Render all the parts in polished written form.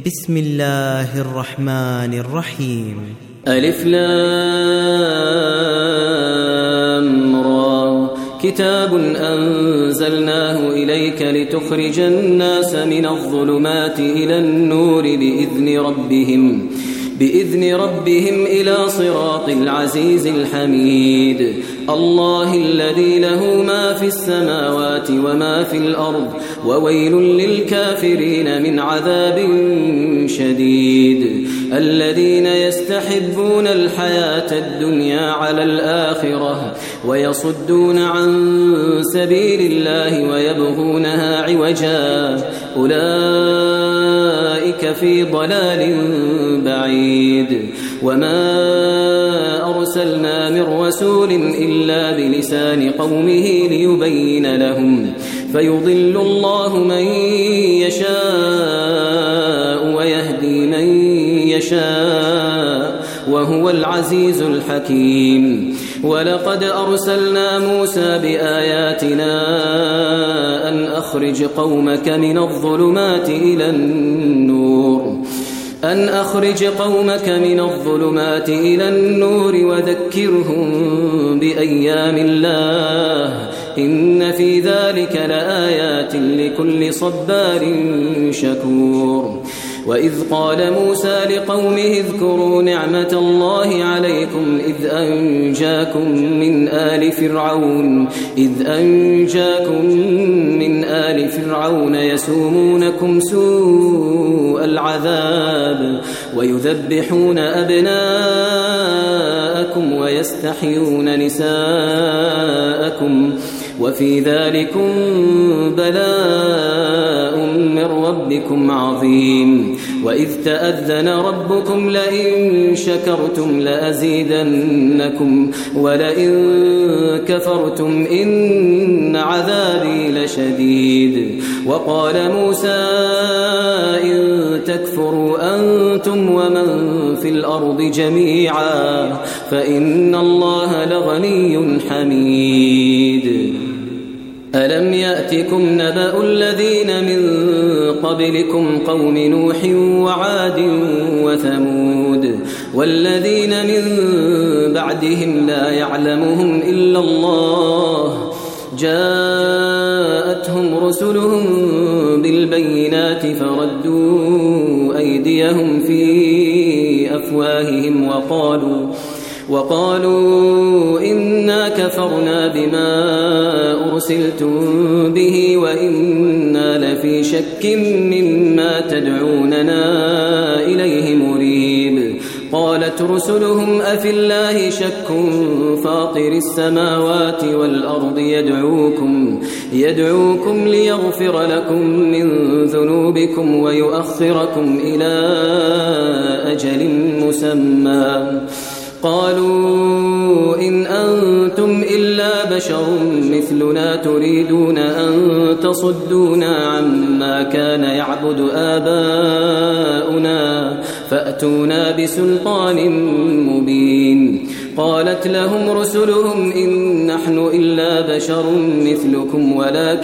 بسم الله الرحمن الرحيم. ألف لام را كتاب أنزلناه إليك لتخرج الناس من الظلمات إلى النور بإذن ربهم إلى صراط العزيز الحميد. الله الذي له ما في السماوات وما في الأرض وويل للكافرين من عذاب شديد. الذين يستحبون الحياة الدنيا على الآخرة ويصدون عن سبيل الله ويبغونها عوجا أولئك في ضلال بعيد. وما أرسلنا من رسول إلا بلسان قومه ليبين لهم فيضل الله من يشاء ويهدي من يشاء وهو العزيز الحكيم. ولقد أرسلنا موسى بآياتنا أن أخرج قومك من الظلمات إلى النور وذكرهم بأيام الله إن في ذلك لآيات لكل صبار شكور. وإذ قال موسى لقومه اذكروا نعمة الله عليكم إذ أنجاكم من آل فرعون يسومونكم سوء العذاب ويذبحون أبناءكم ويستحيون نساءكم وفي ذلكم بلاء من ربكم عظيم. وإذ تأذن ربكم لئن شكرتم لأزيدنكم ولئن كفرتم إن عذابي لشديد. وقال موسى إن تكفروا أنتم ومن في الأرض جميعا فإن الله لغني حميد. ألم يأتكم نبأ الذين من قبلكم قوم نوح وعاد وثمود والذين من بعدهم لا يعلمهم إلا الله جاءتهم رسلهم بالبينات فردوا أيديهم في أفواههم وقالوا إنا كفرنا بما أرسلتم به وإنا لفي شك مما تدعوننا إليه مريب. قالت رسلهم أفي الله شك فاطر السماوات والأرض يدعوكم ليغفر لكم من ذنوبكم ويؤخركم إلى أجل مسمى. قالوا إن أنتم إلا بشر مثلنا تريدون أن تصدونا عما كان يعبد آباؤنا فأتونا بسلطان مبين. قالت لهم رسلهم إن نحن إلا بشر مثلكم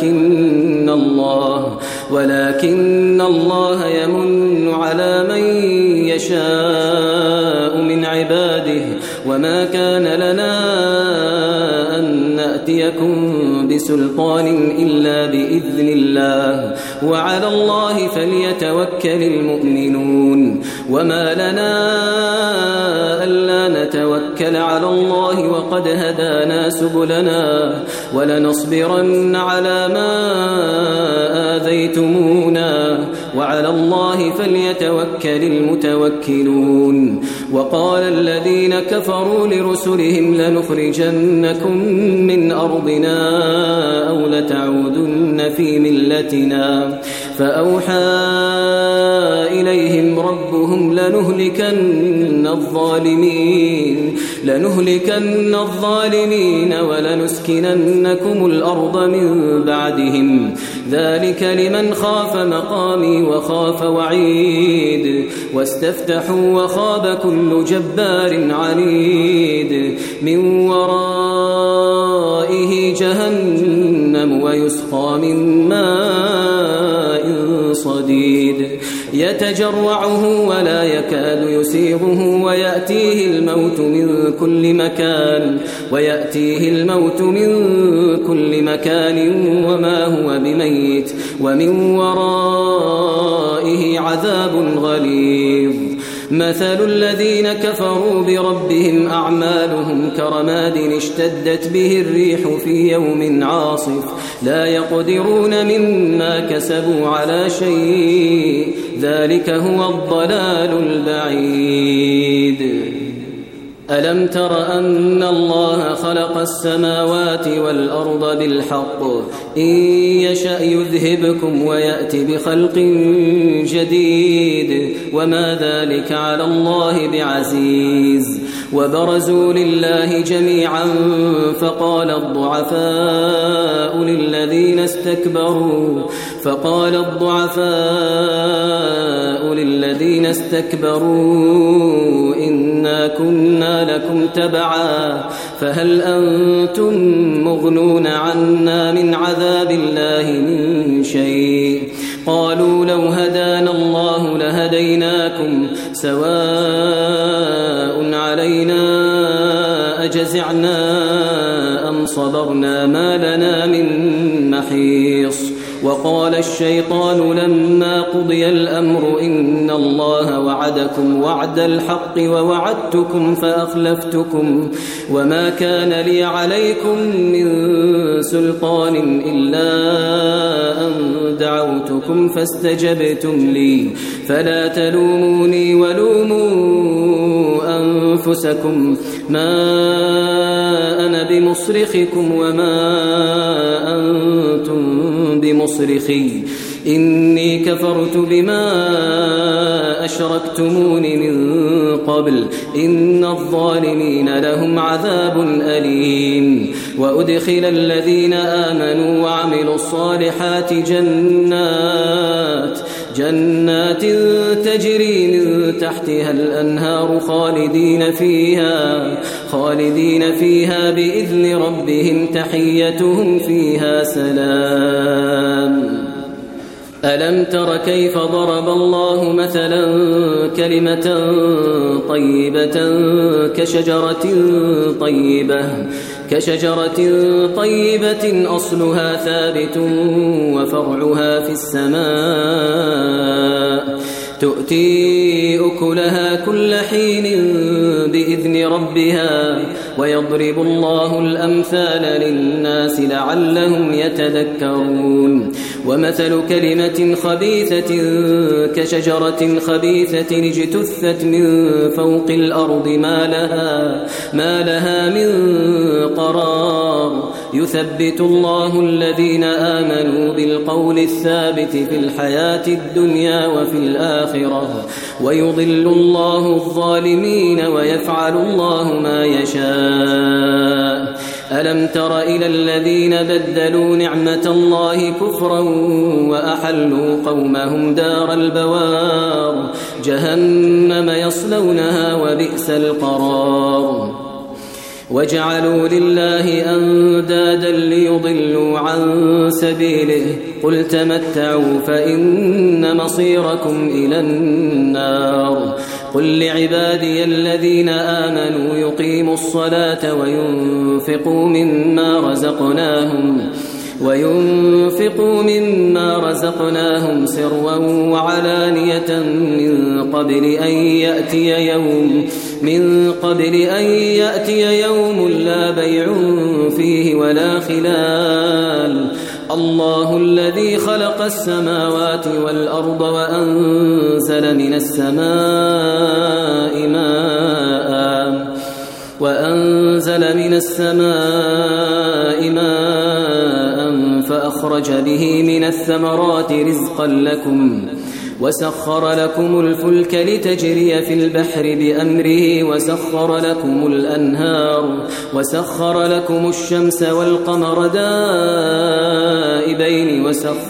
ولكن الله يمن على من يشاء من عباده وما كان لنا أن نأتيكم بسلطان إلا بإذن الله وعلى الله فليتوكل المؤمنون. وما لنا ألا نتوكل على الله وقد هدانا سبلنا ولنصبرن على ما آذيتمونا وعلى الله فليتوكل المتوكلون. وقال الذين كفروا لرسلهم لنخرجنكم من أرضنا أو لتعودن في ملتنا فأوحى إليهم ربهم لنهلكن الظالمين ولنسكننكم الأرض من بعدهم ذلك لمن خاف مقامي وخاف وعيد. واستفتحوا وخاب كل جبار عنيد من ورائه جهنم ويسقى من ماء صديد يتجرعه ولا يكاد يسيغه ويأتيه الموت من كل مكان وما هو بميت ومن ورائه عذاب غليظ. مثل الذين كفروا بربهم أعمالهم كرماد اشتدت به الريح في يوم عاصف لا يقدرون مما كسبوا على شيء ذلك هو الضلال البعيد. ألم تر أن الله خلق السماوات والأرض بالحق إن يشأ يذهبكم ويأتي بخلق جديد وما ذلك على الله بعزيز. وبرزوا لله جميعا فقال الضعفاء للذين استكبروا إنا كنا لكم تبعا فهل أنتم مغنون عنا من عذاب الله من شيء قالوا لو هدانا الله لهديناكم سواء علينا أجزعنا أم صبرنا ما لنا من محيص. وقال الشيطان لما قضي الأمر إن الله وعدكم وعد الحق ووعدتكم فأخلفتكم وما كان لي عليكم من سلطان إلا أن دعوتكم فاستجبتم لي فلا تلوموني ولوموا أنفسكم ما أنا بمصرخكم وما أنتم بمصرخي إني كفرت بما أشركتمون من قبل إن الظالمين لهم عذاب أليم. وأدخل الذين آمنوا وعملوا الصالحات جنات تجري من تحتها الأنهار خالدين فيها بإذن ربهم تحيتهم فيها سلام. ألم تر كيف ضرب الله مثلا كلمة طيبة كشجرة طيبة أصلها ثابت وفرعها في السماء تؤتي أكلها كل حين بإذن ربها ويضرب الله الأمثال للناس لعلهم يتذكرون. ومثل كلمة خبيثة كشجرة خبيثة اجتثت من فوق الأرض ما لها من قرار يثبت الله الذين آمنوا بالقول الثابت في الحياة الدنيا وفي الآخرة ويضل الله الظالمين ويفعل الله ما يشاء. ألم تر إلى الذين بدلوا نعمة الله كفرا وأحلوا قومهم دار البوار جهنم يصلونها وبئس القرار. وجعلوا لله أندادا ليضلوا عن سبيله قل تمتعوا فإن مصيركم إلى النار. قل لعبادي الذين آمنوا يقيموا الصلاة وينفقوا مما رزقناهم سرا وعلانية من قبل أن يأتي يوم لا بيع فيه ولا خلال. الله الذي خلق السماوات والأرض وأنزل من السماء ماء فأخرج به من الثمرات رزقا لكم وسخر لكم الفلك لتجري في البحر بأمره وسخر لكم الأنهار وسخر لكم الشمس والقمر دائبين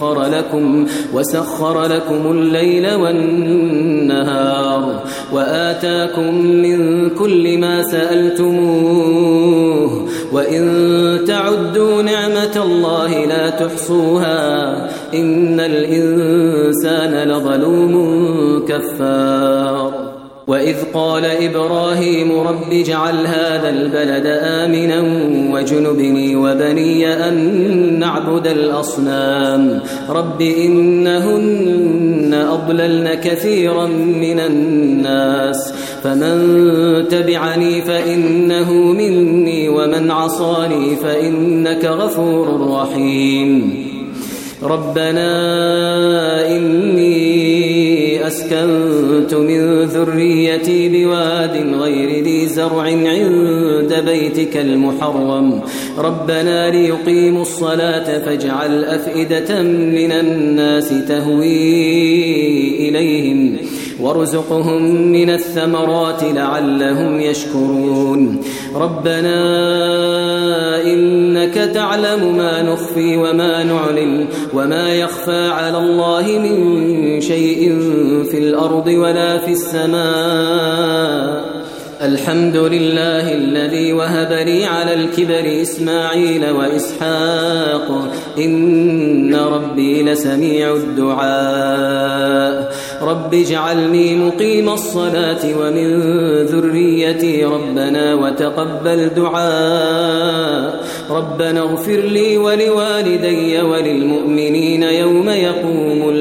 وسخر لكم الليل والنهار وآتاكم من كل ما سألتموه وإن تعدوا نعمة الله لا تحصوها إن الإنسان الإنسان لظلوم كفار وإذ قال إبراهيم رب اجعل هذا البلد آمنا واجنبني وبني أن نعبد الأصنام رب إنهن أضللن كثيرا من الناس فمن تبعني فإنه مني ومن عصاني فإنك غفور رحيم ربنا إني أسكنت من ذريتي بواد غير ذي زرع عند بيتك المحرم ربنا ليقيموا الصلاة فاجعل أفئدة من الناس تهوي إليهم وارزقهم من الثمرات لعلهم يشكرون ربنا إنك تعلم ما نخفي وما نعلن وما يخفى على الله من شيء في الأرض ولا في السماء الحمد لله الذي وهب لي على الكبر إسماعيل وإسحاق إن ربي لسميع الدعاء رب اجعلني مقيم الصلاة ومن ذريتي ربنا وتقبل دعاء ربنا اغفر لي ولوالدي وللمؤمنين يوم يقوم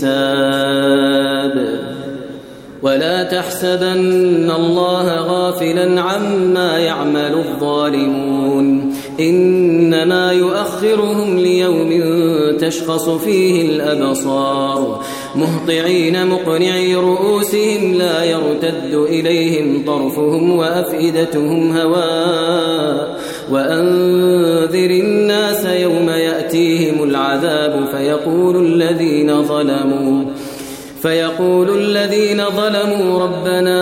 الحساب ولا تحسبن الله غافلا عما يعمل الظالمون إنما يؤخرهم ليوم تشخص فيه الأبصار مهطعين مقنعي رؤوسهم لا يرتد إليهم طرفهم وأفئدتهم هواء وأنذر الناس يوم يأتيهم العذاب فيقول الذين ظلموا ربنا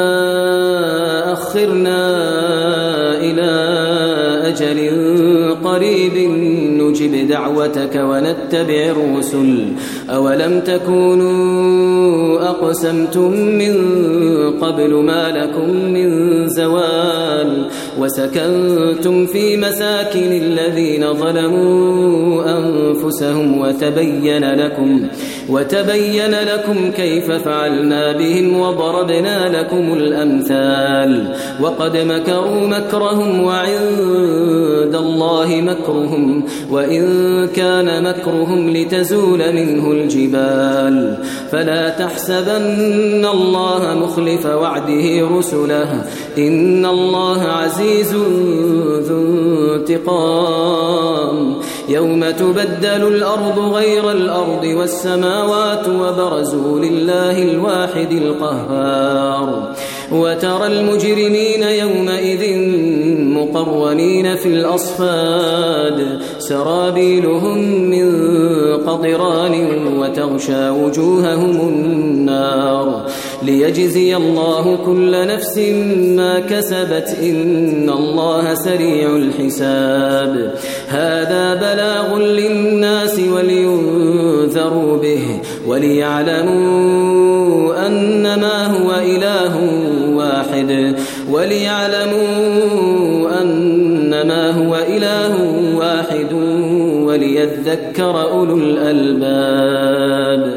أخرنا إلى أجل قريب نجب دعوتك ونتبع الرسل أولم تكونوا أقسمتم من قبل ما لكم من زوال وسكنتم في مساكن الذين ظلموا أنفسهم وتبين لكم كيف فعلنا بهم وضربنا لكم الأمثال وقد مكروا مكرهم وعند الله مكرهم وإن كان مكرهم لتزول منه الجبال فلا تحسبن الله مخلف وعده رسله إن الله عزيز ذو انتقام يوم تبدل الأرض غير الأرض والسماوات وبرزوا لله الواحد القهار وترى المجرمين يومئذ مقرنين في الأصفاد سرابيلهم من قطران وتغشى وجوههم النار ليجزي الله كل نفس ما كسبت إن الله سريع الحساب هذا بلاغ للناس ولينذروا به وليعلموا أنما هو إله واحد وليذكر أولو الألباب